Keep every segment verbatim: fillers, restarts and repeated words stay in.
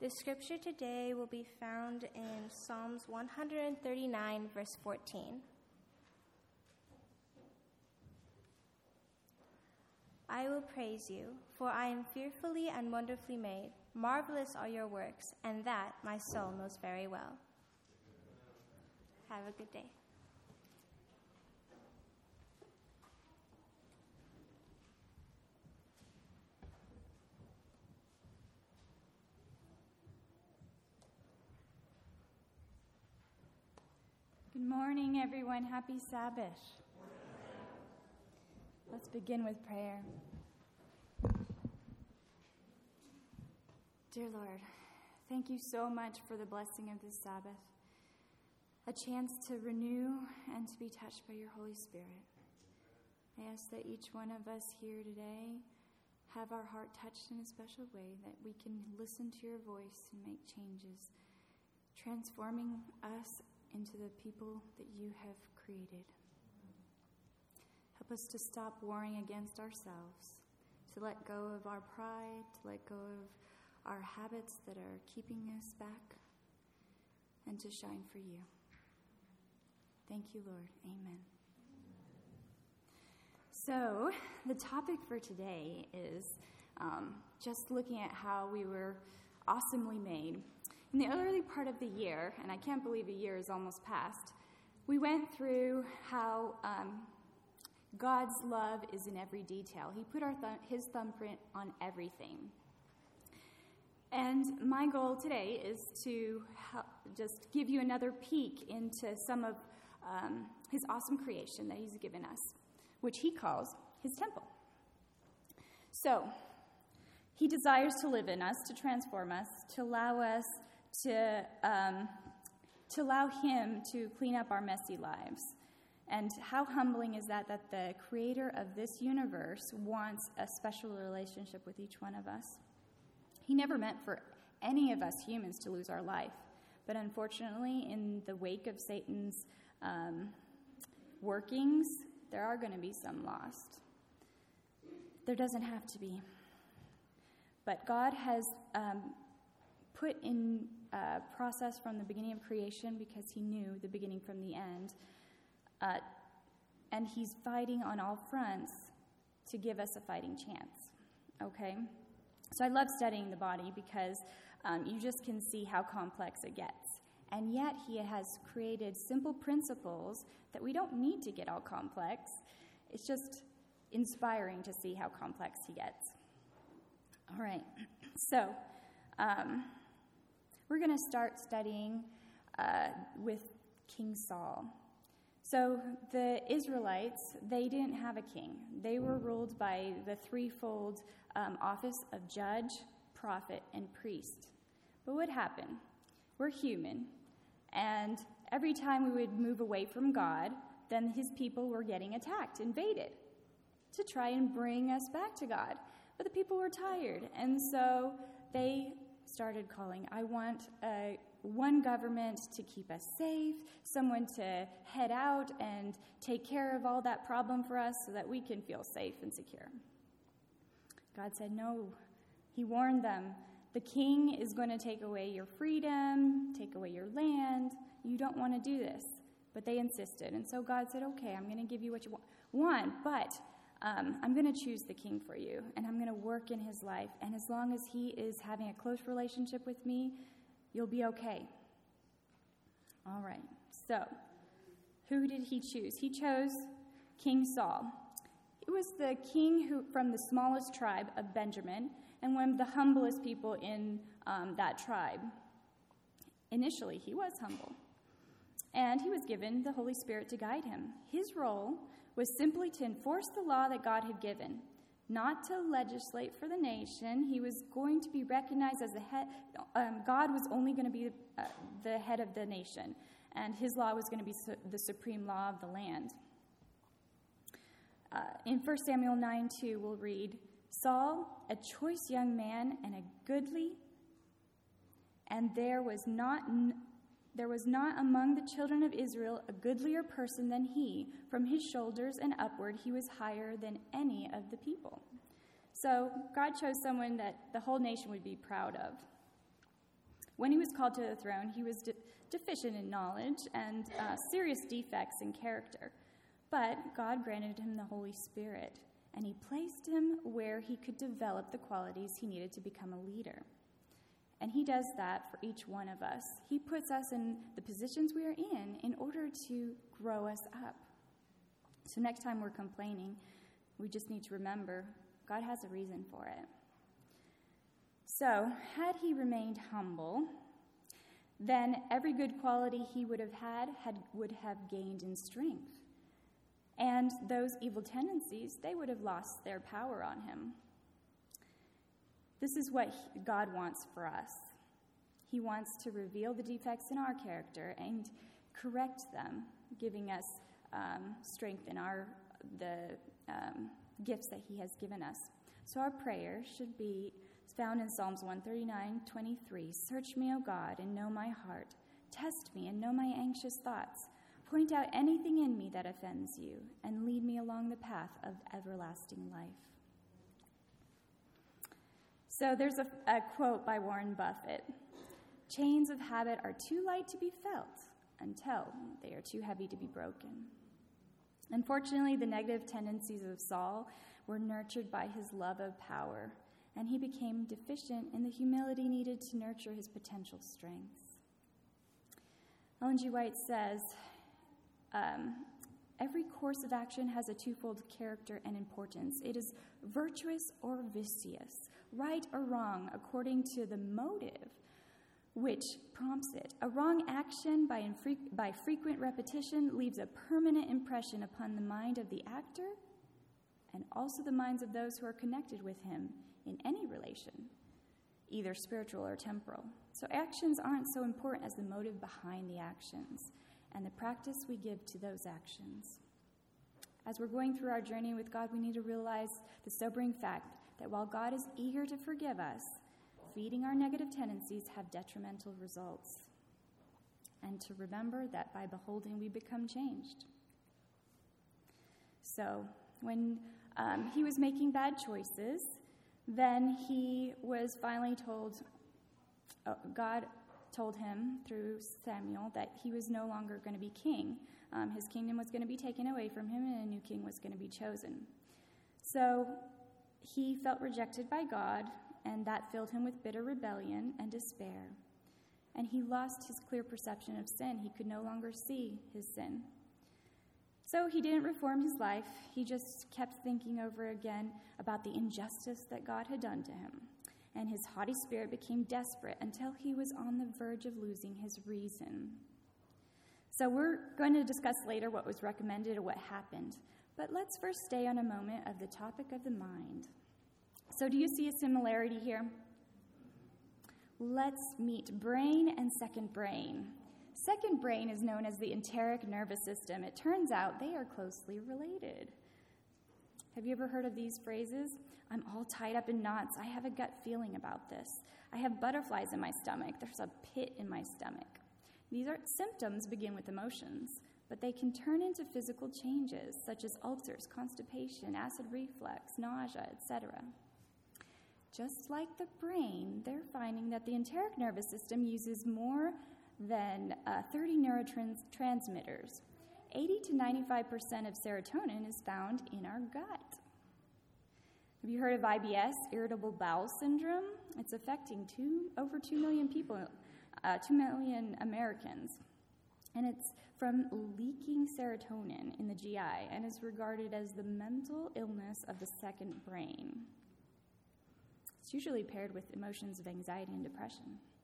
The scripture today will be found in Psalms one thirty-nine, verse fourteen. I will praise you, for I am fearfully and wonderfully made. Marvelous are your works, and that my soul knows very well. Have a good day. Good morning, everyone. Happy Sabbath. Let's begin with prayer. Dear Lord, thank you so much for the blessing of this Sabbath, a chance to renew and to be touched by your Holy Spirit. I ask that each one of us here today have our heart touched in a special way, that we can listen to your voice and make changes, transforming us into the people that you have created. Help us to stop warring against ourselves, to let go of our pride, to let go of our habits that are keeping us back, and to shine for you. Thank you, Lord. Amen. So, the topic for today is um, just looking at how we were awesomely made. In the early part of the year, and I can't believe a year is almost past, we went through how um, God's love is in every detail. He put our th- his thumbprint on everything. And my goal today is to help just give you another peek into some of um, his awesome creation that he's given us, which he calls his temple. So, he desires to live in us, to transform us, to allow us to um, to allow him to clean up our messy lives. And how humbling is that, that the creator of this universe wants a special relationship with each one of us. He never meant for any of us humans to lose our life. But unfortunately, in the wake of Satan's um, workings, there are going to be some lost. There doesn't have to be. But God has um, put in a process from the beginning of creation, because he knew the beginning from the end. Uh, and he's fighting on all fronts to give us a fighting chance. Okay? So I love studying the body, because um, you just can see how complex it gets. And yet he has created simple principles that we don't need to get all complex. It's just inspiring to see how complex he gets. All right, so um, we're going to start studying uh, with King Saul. So the Israelites, they didn't have a king. They were ruled by the threefold um, office of judge, prophet, and priest. But what happened? We're human, and every time we would move away from God, then his people were getting attacked, invaded, to try and bring us back to God. But the people were tired, and so they started calling, I want uh, one government to keep us safe, someone to head out and take care of all that problem for us so that we can feel safe and secure. God said, no. He warned them, the king is going to take away your freedom, take away your land. You don't want to do this. But they insisted, and so God said, okay, I'm going to give you what you want, but Um, I'm going to choose the king for you, and I'm going to work in his life. And as long as he is having a close relationship with me, you'll be okay. All right. So, who did he choose? He chose King Saul. He was the king who, from the smallest tribe of Benjamin, and one of the humblest people in um, that tribe. Initially, he was humble, and he was given the Holy Spirit to guide him. His role was simply to enforce the law that God had given, not to legislate for the nation. He was going to be recognized as the head. Um, God was only going to be uh, the head of the nation, and his law was going to be su- the supreme law of the land. Uh, in First Samuel nine two, we'll read, Saul, a choice young man and a goodly, and there was not... N- There was not among the children of Israel a goodlier person than he. From his shoulders and upward, he was higher than any of the people. So God chose someone that the whole nation would be proud of. When he was called to the throne, he was de- deficient in knowledge and uh, serious defects in character. But God granted him the Holy Spirit, and he placed him where he could develop the qualities he needed to become a leader. And he does that for each one of us. He puts us in the positions we are in in order to grow us up. So next time we're complaining, we just need to remember God has a reason for it. So, had he remained humble, then every good quality he would have had, had would have gained in strength. And those evil tendencies, they would have lost their power on him. This is what he, God wants for us. He wants to reveal the defects in our character and correct them, giving us um, strength in our the um, gifts that he has given us. So our prayer should be found in Psalms one thirty-nine, twenty-three. Search me, O God, and know my heart. Test me and know my anxious thoughts. Point out anything in me that offends you, and lead me along the path of everlasting life. So there's a, a quote by Warren Buffett. Chains of habit are too light to be felt until they are too heavy to be broken. Unfortunately, the negative tendencies of Saul were nurtured by his love of power, and he became deficient in the humility needed to nurture his potential strengths. Ellen G. White says, um, every course of action has a twofold character and importance. It is virtuous or vicious, right or wrong, according to the motive which prompts it. A wrong action by, infre- by frequent repetition leaves a permanent impression upon the mind of the actor and also the minds of those who are connected with him in any relation, either spiritual or temporal. So actions aren't so important as the motive behind the actions and the practice we give to those actions. As we're going through our journey with God, we need to realize the sobering fact that while God is eager to forgive us, feeding our negative tendencies have detrimental results. And to remember that by beholding, we become changed. So when um, he was making bad choices, then he was finally told, uh, God told him through Samuel that he was no longer going to be king. Um, his kingdom was going to be taken away from him, and a new king was going to be chosen. So he felt rejected by God, and that filled him with bitter rebellion and despair. And he lost his clear perception of sin. He could no longer see his sin. So he didn't reform his life. He just kept thinking over again about the injustice that God had done to him. And his haughty spirit became desperate until he was on the verge of losing his reason. So we're going to discuss later what was recommended or what happened. But let's first stay on a moment of the topic of the mind. So do you see a similarity here? Let's meet brain and second brain. Second brain is known as the enteric nervous system. It turns out they are closely related. Have you ever heard of these phrases? I'm all tied up in knots. I have a gut feeling about this. I have butterflies in my stomach. There's a pit in my stomach. These are symptoms begin with emotions, but they can turn into physical changes such as ulcers, constipation, acid reflux, nausea, et cetera. Just like the brain, they're finding that the enteric nervous system uses more than uh, thirty neurotransmitters. eighty to ninety-five percent of serotonin is found in our gut. Have you heard of I B S, irritable bowel syndrome? It's affecting two, over two million people, uh, two million Americans. And it's from leaking serotonin in the G I and is regarded as the mental illness of the second brain. It's usually paired with emotions of anxiety and depression.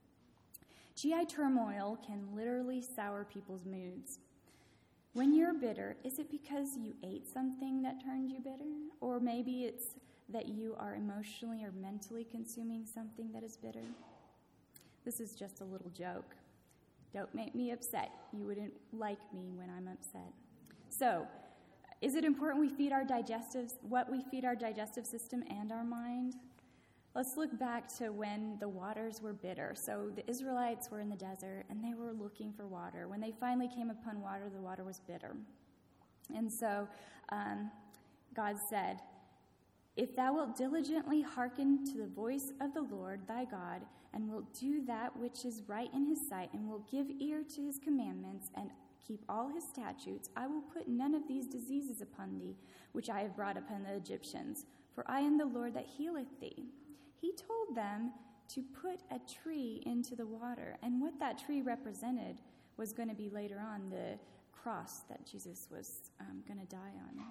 G I turmoil can literally sour people's moods. When you're bitter, is it because you ate something that turned you bitter? Or maybe it's that you are emotionally or mentally consuming something that is bitter? This is just a little joke. Don't make me upset. You wouldn't like me when I'm upset. So, is it important we feed our digestive, what we feed our digestive system and our mind? Let's look back to when the waters were bitter. So the Israelites were in the desert, and they were looking for water. When they finally came upon water, the water was bitter. And so um, God said, If thou wilt diligently hearken to the voice of the Lord thy God, and wilt do that which is right in his sight, and wilt give ear to his commandments, and keep all his statutes, I will put none of these diseases upon thee, which I have brought upon the Egyptians, for I am the Lord that healeth thee. He told them to put a tree into the water, and what that tree represented was going to be later on the cross that Jesus was um, going to die on.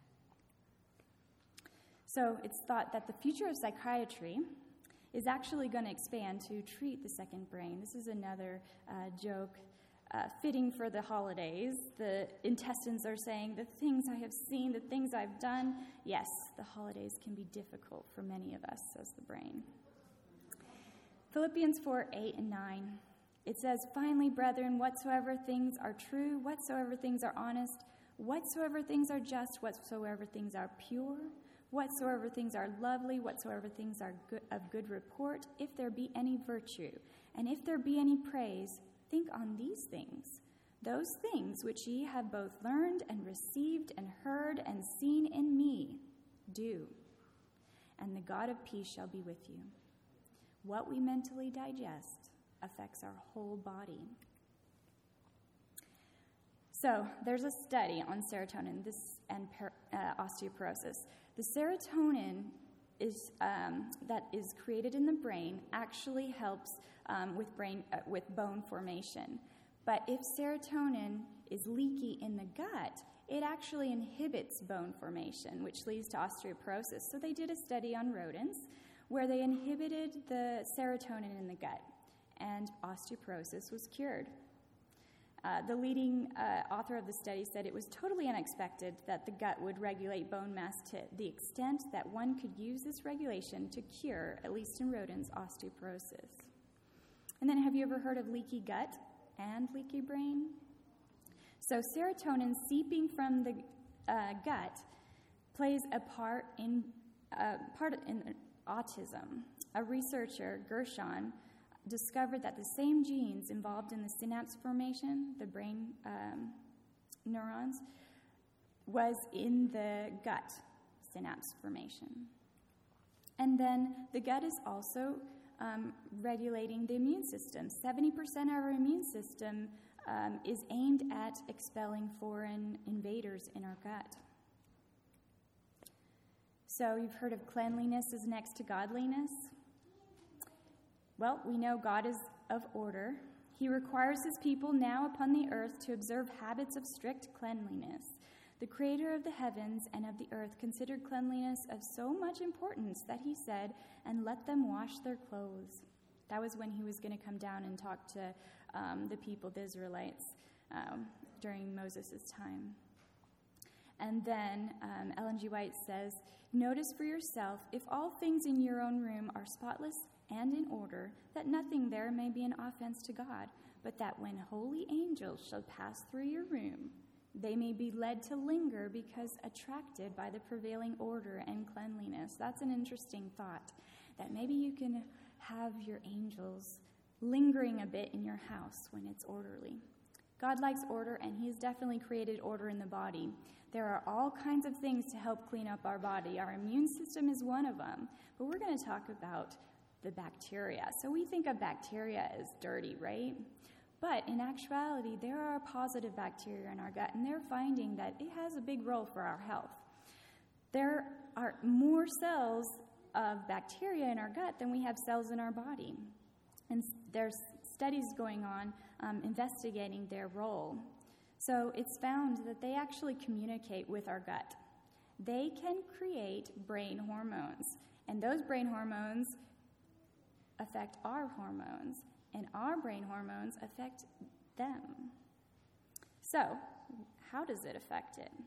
So it's thought that the future of psychiatry is actually going to expand to treat the second brain. This is another uh, joke uh, fitting for the holidays. The intestines are saying, the things I have seen, the things I've done. Yes, the holidays can be difficult for many of us, says the brain. Philippians four, eight, and nine. It says, finally, brethren, whatsoever things are true, whatsoever things are honest, whatsoever things are just, whatsoever things are pure, whatsoever things are lovely, whatsoever things are good, of good report, if there be any virtue, and if there be any praise, think on these things. Those things which ye have both learned and received and heard and seen in me, do. And the God of peace shall be with you. What we mentally digest affects our whole body. So there's a study on serotonin this and per, uh, osteoporosis. The serotonin is um, that is created in the brain actually helps um, with brain uh, with bone formation. But if serotonin is leaky in the gut, it actually inhibits bone formation, which leads to osteoporosis. So they did a study on rodents where they inhibited the serotonin in the gut, and osteoporosis was cured. Uh, the leading uh, author of the study said it was totally unexpected that the gut would regulate bone mass to the extent that one could use this regulation to cure, at least in rodents, osteoporosis. And then have you ever heard of leaky gut and leaky brain? So serotonin seeping from the uh, gut plays a part in uh, part in autism. A researcher, Gershon, discovered that the same genes involved in the synapse formation, the brain um, neurons, was in the gut synapse formation. And then the gut is also um, regulating the immune system. seventy percent of our immune system um, is aimed at expelling foreign invaders in our gut. So you've heard of cleanliness is next to godliness. Well, we know God is of order. He requires his people now upon the earth to observe habits of strict cleanliness. The creator of the heavens and of the earth considered cleanliness of so much importance that he said, and let them wash their clothes. That was when he was going to come down and talk to um, the people, the Israelites, um, during Moses' time. And then um, Ellen G. White says, notice for yourself, if all things in your own room are spotless and in order, that nothing there may be an offense to God, but that when holy angels shall pass through your room, they may be led to linger because attracted by the prevailing order and cleanliness. That's an interesting thought, that maybe you can have your angels lingering a bit in your house when it's orderly. God likes order, and he has definitely created order in the body. There are all kinds of things to help clean up our body. Our immune system is one of them, but we're going to talk about the bacteria. So we think of bacteria as dirty, right? But in actuality, there are positive bacteria in our gut, and they're finding that it has a big role for our health. There are more cells of bacteria in our gut than we have cells in our body. And there's studies going on um, investigating their role. So it's found that they actually communicate with our gut. They can create brain hormones, and those brain hormones affect our hormones, and our brain hormones affect them. So, how does it affect it?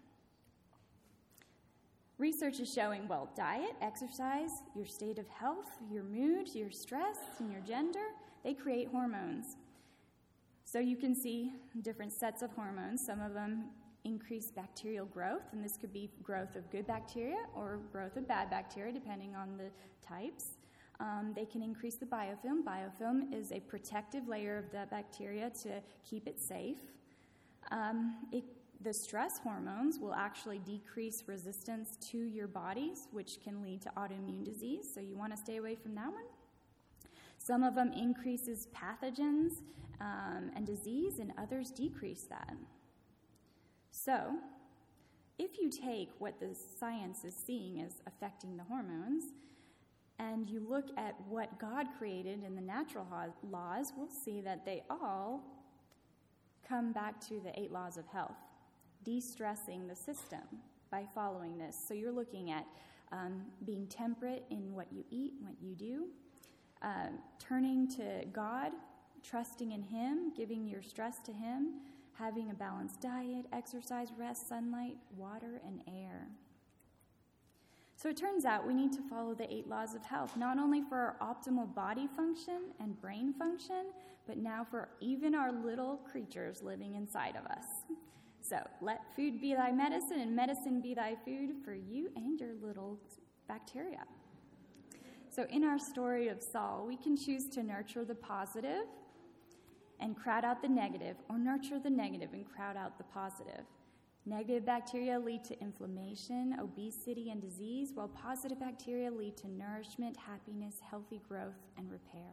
Research is showing, well, diet, exercise, your state of health, your mood, your stress, and your gender, they create hormones. So you can see different sets of hormones. Some of them increase bacterial growth, and this could be growth of good bacteria or growth of bad bacteria, depending on the types. Um, they can increase the biofilm. Biofilm is a protective layer of the bacteria to keep it safe. Um, it The stress hormones will actually decrease resistance to your bodies, which can lead to autoimmune disease, so you want to stay away from that one. Some of them increases pathogens um, and disease, and others decrease that. So, if you take what the science is seeing as affecting the hormones, and you look at what God created in the natural laws, we'll see that they all come back to the eight laws of health, de-stressing the system by following this. So you're looking at um, being temperate in what you eat, what you do, uh, turning to God, trusting in Him, giving your stress to Him, having a balanced diet, exercise, rest, sunlight, water, and air. So it turns out we need to follow the eight laws of health, not only for our optimal body function and brain function, but now for even our little creatures living inside of us. So let food be thy medicine and medicine be thy food for you and your little bacteria. So in our story of Saul, we can choose to nurture the positive and crowd out the negative, or nurture the negative and crowd out the positive. Negative bacteria lead to inflammation, obesity, and disease, while positive bacteria lead to nourishment, happiness, healthy growth, and repair.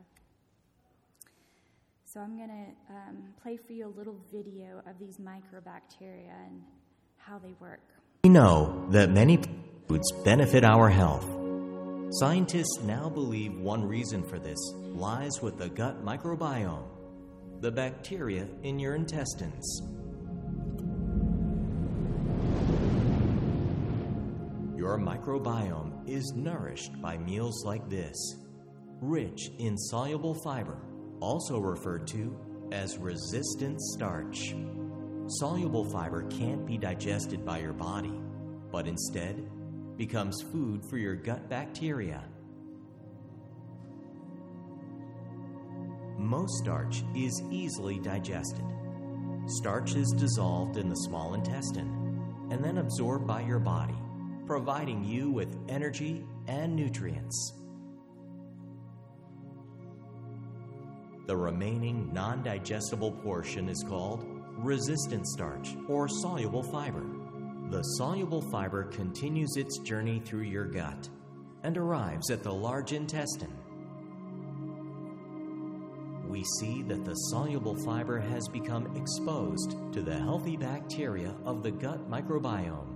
So I'm going to um, play for you a little video of these microbacteria and how they work. We know that many foods benefit our health. Scientists now believe one reason for this lies with the gut microbiome, the bacteria in your intestines. Your microbiome is nourished by meals like this, rich in soluble fiber, also referred to as resistant starch. Soluble fiber can't be digested by your body, but instead becomes food for your gut bacteria. Most starch is easily digested. Starch is dissolved in the small intestine and then absorbed by your body, providing you with energy and nutrients. The remaining non-digestible portion is called resistant starch or soluble fiber. The soluble fiber continues its journey through your gut and arrives at the large intestine. We see that the soluble fiber has become exposed to the healthy bacteria of the gut microbiome.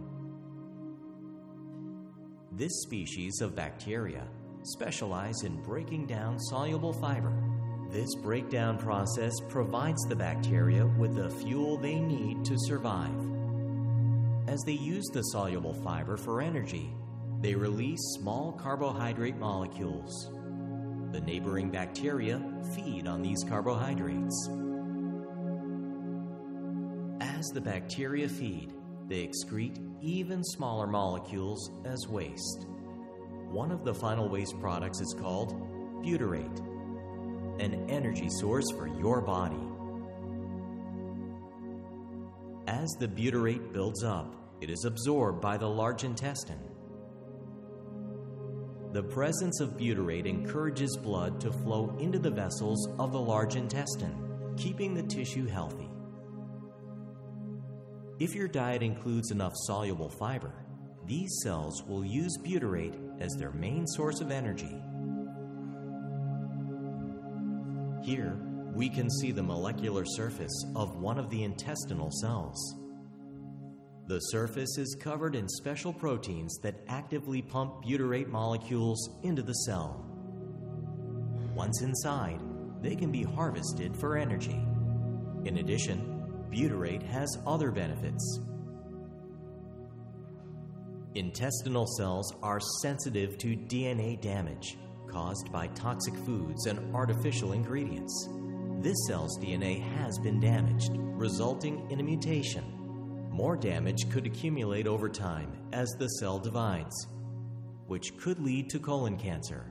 This species of bacteria specialize in breaking down soluble fiber. This breakdown process provides the bacteria with the fuel they need to survive. As they use the soluble fiber for energy, they release small carbohydrate molecules. The neighboring bacteria feed on these carbohydrates. As the bacteria feed, they excrete even smaller molecules as waste. One of the final waste products is called butyrate, an energy source for your body. As the butyrate builds up, it is absorbed by the large intestine. The presence of butyrate encourages blood to flow into the vessels of the large intestine, keeping the tissue healthy. If your diet includes enough soluble fiber, these cells will use butyrate as their main source of energy. Here, we can see the molecular surface of one of the intestinal cells. The surface is covered in special proteins that actively pump butyrate molecules into the cell. Once inside, they can be harvested for energy. In addition, butyrate has other benefits. Intestinal cells are sensitive to D N A damage caused by toxic foods and artificial ingredients. This cell's D N A has been damaged, resulting in a mutation. More damage could accumulate over time as the cell divides, which could lead to colon cancer.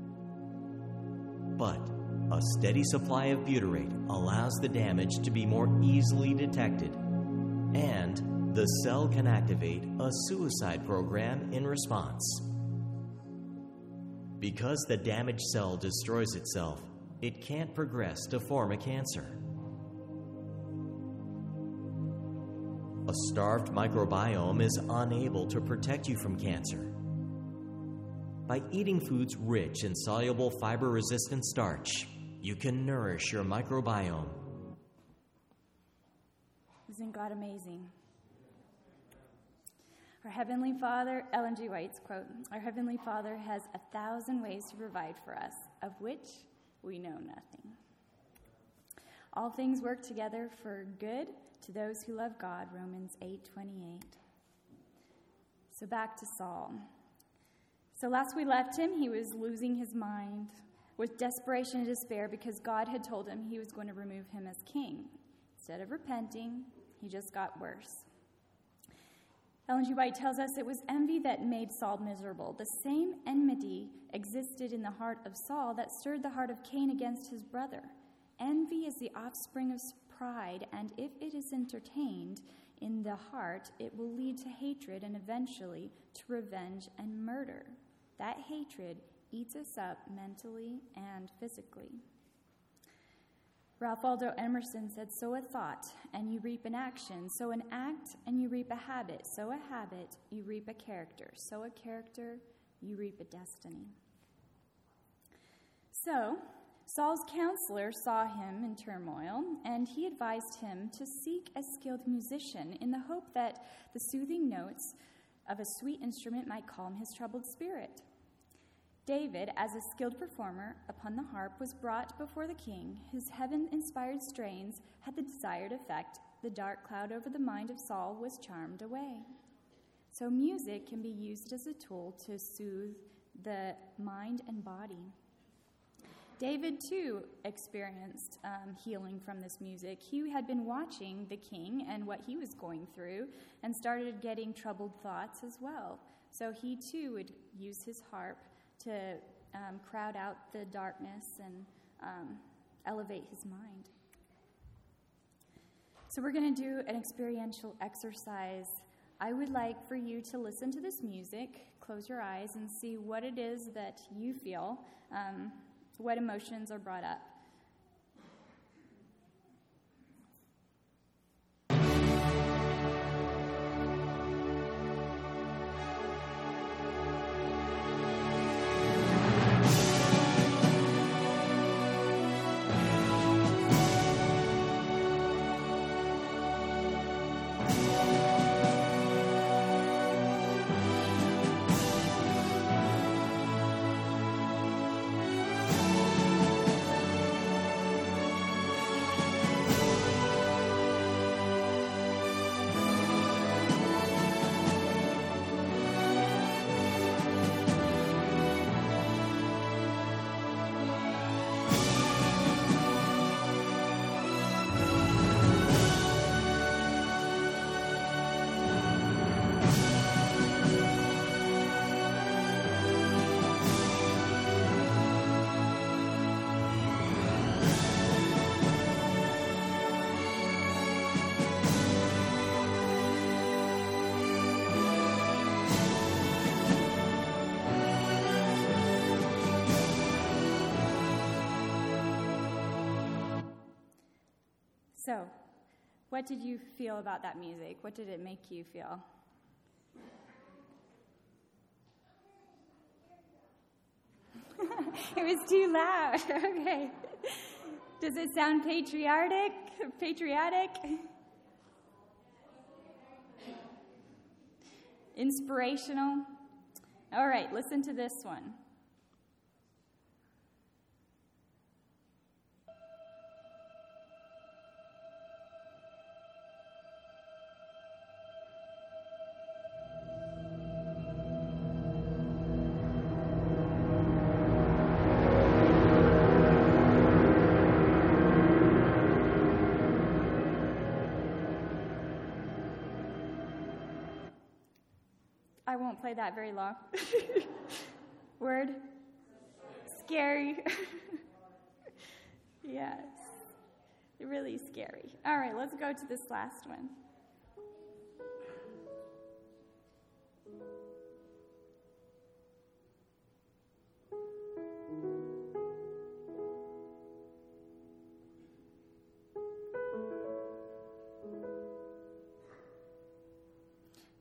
But a steady supply of butyrate allows the damage to be more easily detected, and the cell can activate a suicide program in response. Because the damaged cell destroys itself, it can't progress to form a cancer. A starved microbiome is unable to protect you from cancer. By eating foods rich in soluble fiber-resistant starch, you can nourish your microbiome. Isn't God amazing? Our Heavenly Father, Ellen G. White's quote, "Our Heavenly Father has a thousand ways to provide for us, of which we know nothing. All things work together for good to those who love God," Romans eight twenty-eight. So back to Saul. So last we left him, he was losing his mind with desperation and despair because God had told him he was going to remove him as king. Instead of repenting, he just got worse. Ellen G. White tells us it was envy that made Saul miserable. The same enmity existed in the heart of Saul that stirred the heart of Cain against his brother. Envy is the offspring of pride, and if it is entertained in the heart, it will lead to hatred and eventually to revenge and murder. That hatred eats us up mentally and physically. Ralph Waldo Emerson said, "Sow a thought, and you reap an action. Sow an act, and you reap a habit. Sow a habit, you reap a character. Sow a character, you reap a destiny." So, Saul's counselor saw him in turmoil, and he advised him to seek a skilled musician in the hope that the soothing notes of a sweet instrument might calm his troubled spirit. David, as a skilled performer upon the harp, was brought before the king. His heaven-inspired strains had the desired effect. The dark cloud over the mind of Saul was charmed away. So music can be used as a tool to soothe the mind and body. David, too, experienced um, healing from this music. He had been watching the king and what he was going through and started getting troubled thoughts as well. So he, too, would use his harp to um, crowd out the darkness and um, elevate his mind. So we're going to do an experiential exercise. I would like for you to listen to this music, close your eyes, and see what it is that you feel, um, what emotions are brought up. So, what did you feel about that music? What did it make you feel? It was too loud. Okay. Does it sound patriotic? Patriotic? Inspirational? All right, listen to this one. I won't play that very long. Word? Scary. Yes. Really scary. All right, let's go to this last one.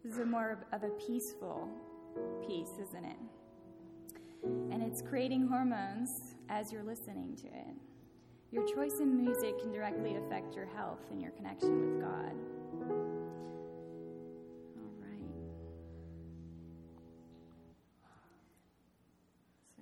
This is a more of a peaceful peace, isn't it? And it's creating hormones as you're listening to it. Your choice in music can directly affect your health and your connection with God. All right. So,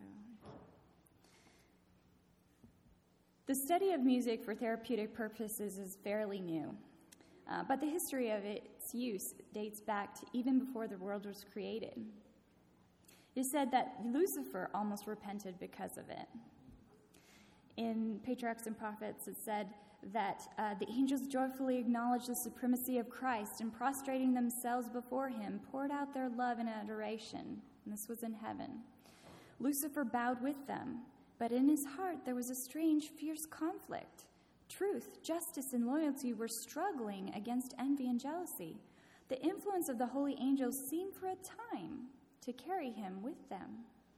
the study of music for therapeutic purposes is fairly new, uh, but the history of its use dates back to even before the world was created. It is said that Lucifer almost repented because of it. In Patriarchs and Prophets, it said that uh, the angels joyfully acknowledged the supremacy of Christ and prostrating themselves before him, poured out their love and adoration. And this was in heaven. Lucifer bowed with them, but in his heart there was a strange, fierce conflict. Truth, justice, and loyalty were struggling against envy and jealousy. The influence of the holy angels seemed for a time to carry him with them.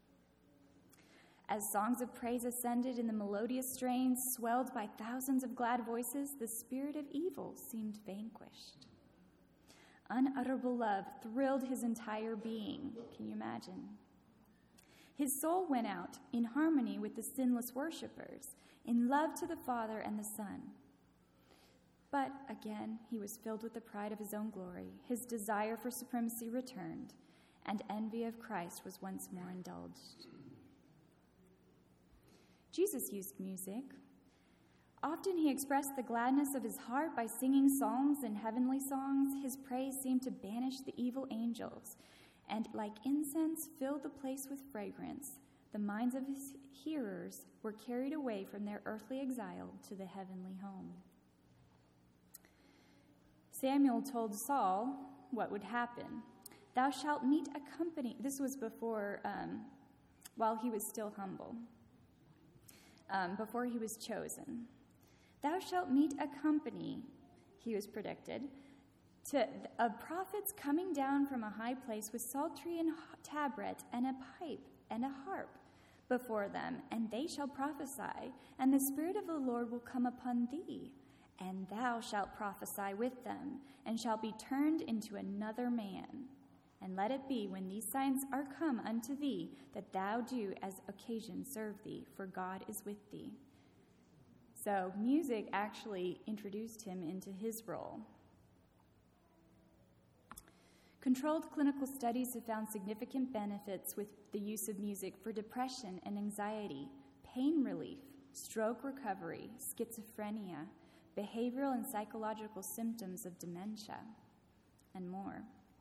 As songs of praise ascended in the melodious strains, swelled by thousands of glad voices, the spirit of evil seemed vanquished. Unutterable love thrilled his entire being. Can you imagine? His soul went out in harmony with the sinless worshipers, in love to the Father and the Son. But again, he was filled with the pride of his own glory. His desire for supremacy returned, and envy of Christ was once more indulged. Jesus used music. Often he expressed the gladness of his heart by singing psalms and heavenly songs. His praise seemed to banish the evil angels, and like incense filled the place with fragrance. The minds of his hearers were carried away from their earthly exile to the heavenly home. Samuel told Saul what would happen. Thou shalt meet a company. This was before, um, while he was still humble. Um, before he was chosen. Thou shalt meet a company, he was predicted, to, of prophets coming down from a high place with psaltery and tabret and a pipe and a harp before them, and they shall prophesy, and the Spirit of the Lord will come upon thee, and thou shalt prophesy with them, and shalt be turned into another man. And let it be, when these signs are come unto thee, that thou do as occasion serve thee, for God is with thee. So music actually introduced him into his role. Controlled clinical studies have found significant benefits with the use of music for depression and anxiety, pain relief, stroke recovery, schizophrenia, behavioral and psychological symptoms of dementia, and more.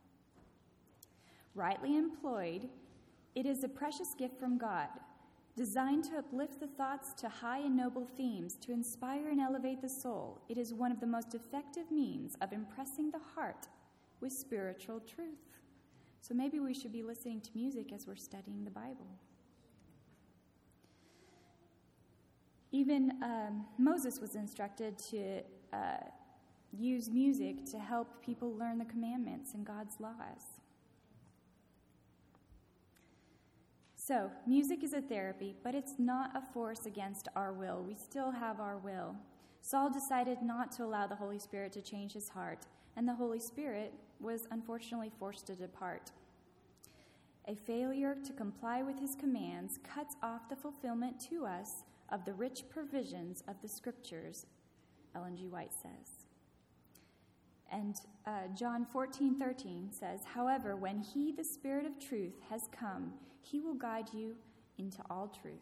Rightly employed, it is a precious gift from God, designed to uplift the thoughts to high and noble themes, to inspire and elevate the soul. It is one of the most effective means of impressing the heart with spiritual truth. So maybe we should be listening to music as we're studying the Bible. Even um, Moses was instructed to uh, use music to help people learn the commandments and God's laws. So, music is a therapy, but it's not a force against our will. We still have our will. Saul decided not to allow the Holy Spirit to change his heart, and the Holy Spirit was unfortunately forced to depart. A failure to comply with his commands cuts off the fulfillment to us of the rich provisions of the Scriptures, Ellen G. White says. And uh, John fourteen thirteen says, however, when he, the Spirit of truth, has come, he will guide you into all truth.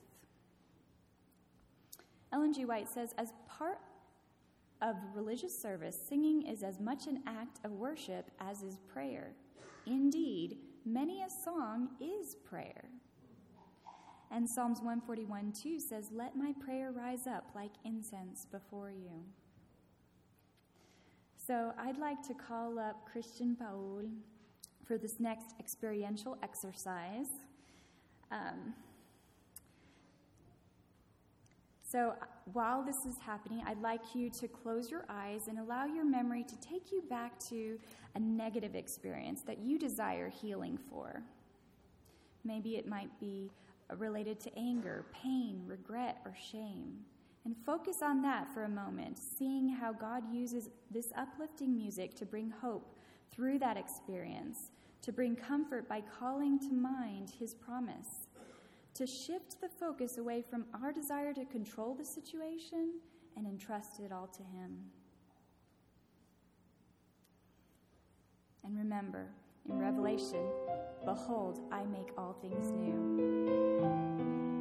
Ellen G. White says, as part of religious service, singing is as much an act of worship as is prayer. Indeed, many a song is prayer. And Psalms one forty-one two says, let my prayer rise up like incense before you. So I'd like to call up Christian Paul for this next experiential exercise. Um, so while this is happening, I'd like you to close your eyes and allow your memory to take you back to a negative experience that you desire healing for. Maybe it might be related to anger, pain, regret, or shame. And focus on that for a moment, seeing how God uses this uplifting music to bring hope through that experience, to bring comfort by calling to mind his promise, to shift the focus away from our desire to control the situation and entrust it all to him. And remember, in Revelation, behold, I make all things new.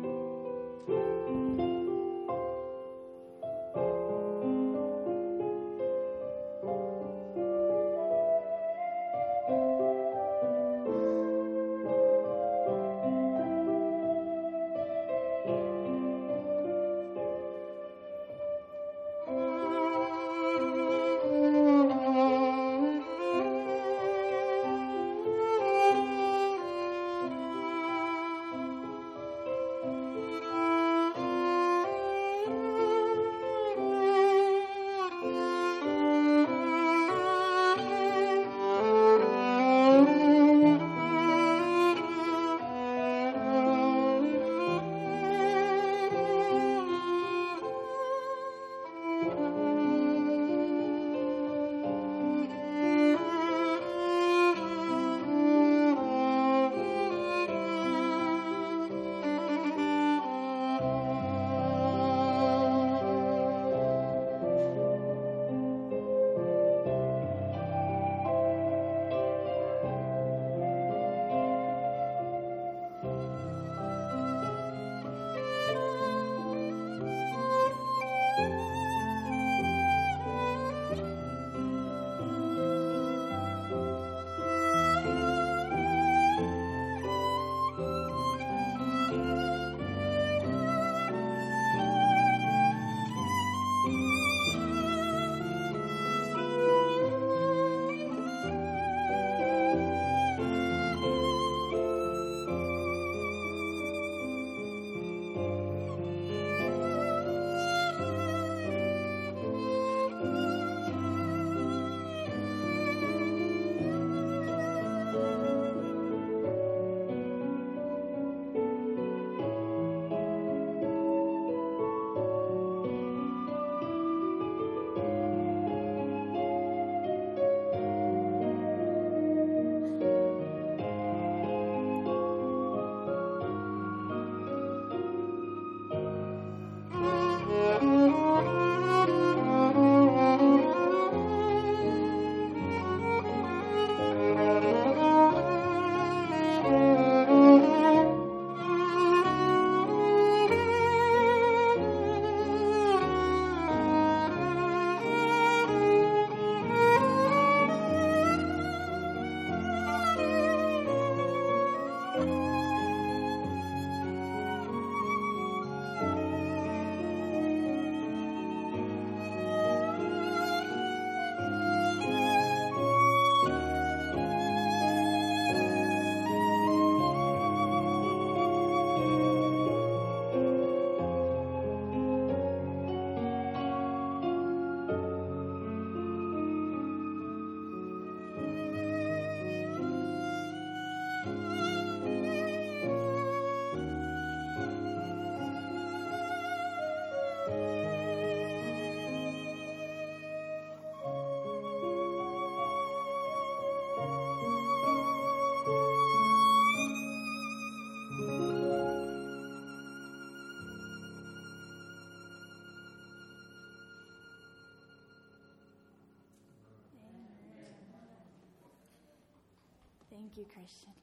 Thank you, Christian.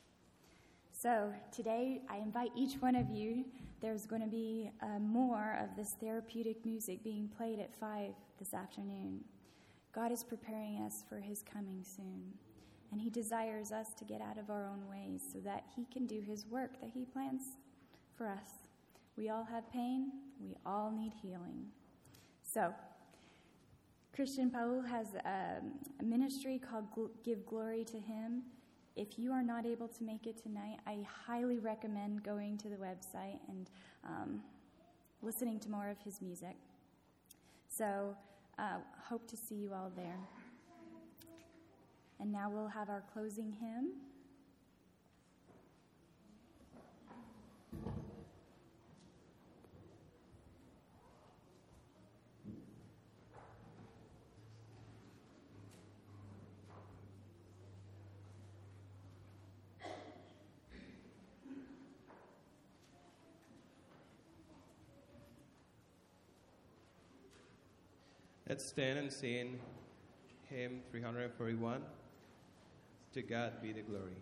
So today, I invite each one of you. There's going to be uh, more of this therapeutic music being played at five this afternoon. God is preparing us for his coming soon, and he desires us to get out of our own ways so that he can do his work that he plans for us. We all have pain. We all need healing. So, Christian Paul has a, a ministry called Give Glory to Him. If you are not able to make it tonight, I highly recommend going to the website and um, listening to more of his music. So, uh, hope to see you all there. And now we'll have our closing hymn. Let's stand and sing hymn three forty-one. To God be the glory.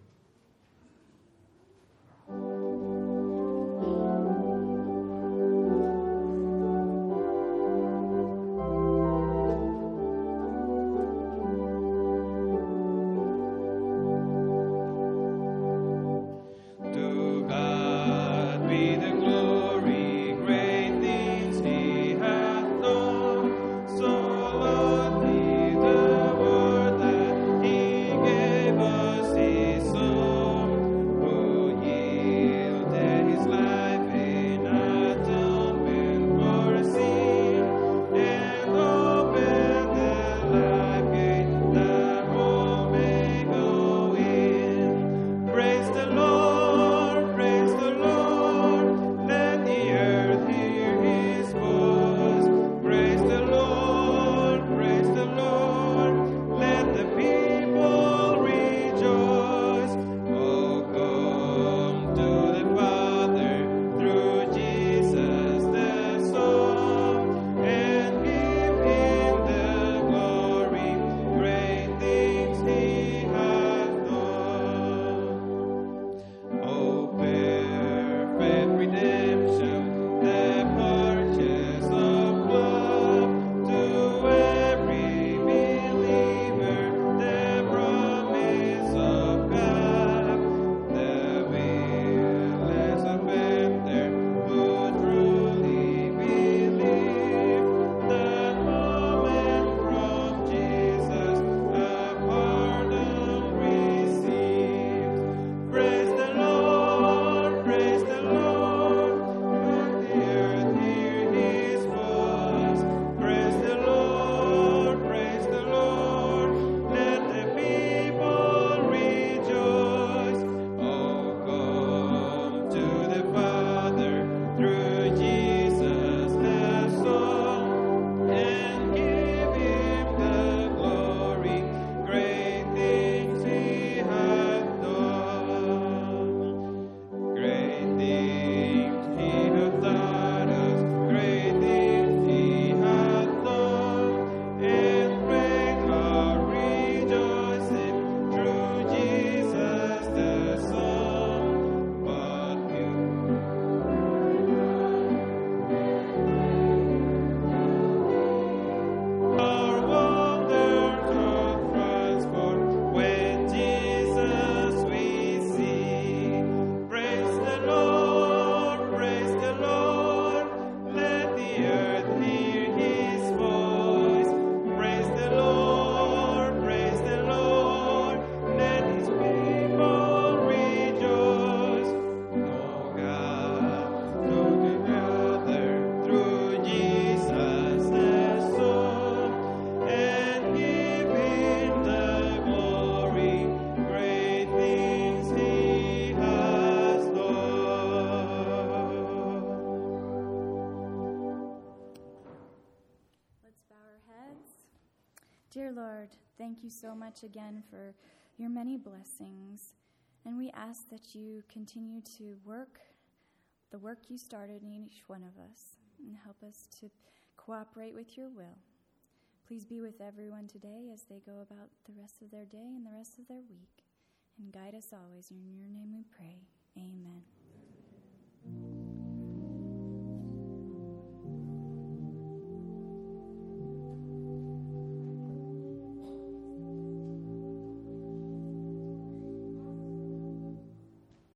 Dear Lord, thank you so much again for your many blessings, and we ask that you continue to work the work you started in each one of us and help us to cooperate with your will. Please be with everyone today as they go about the rest of their day and the rest of their week, and guide us always. In your name we pray. Amen.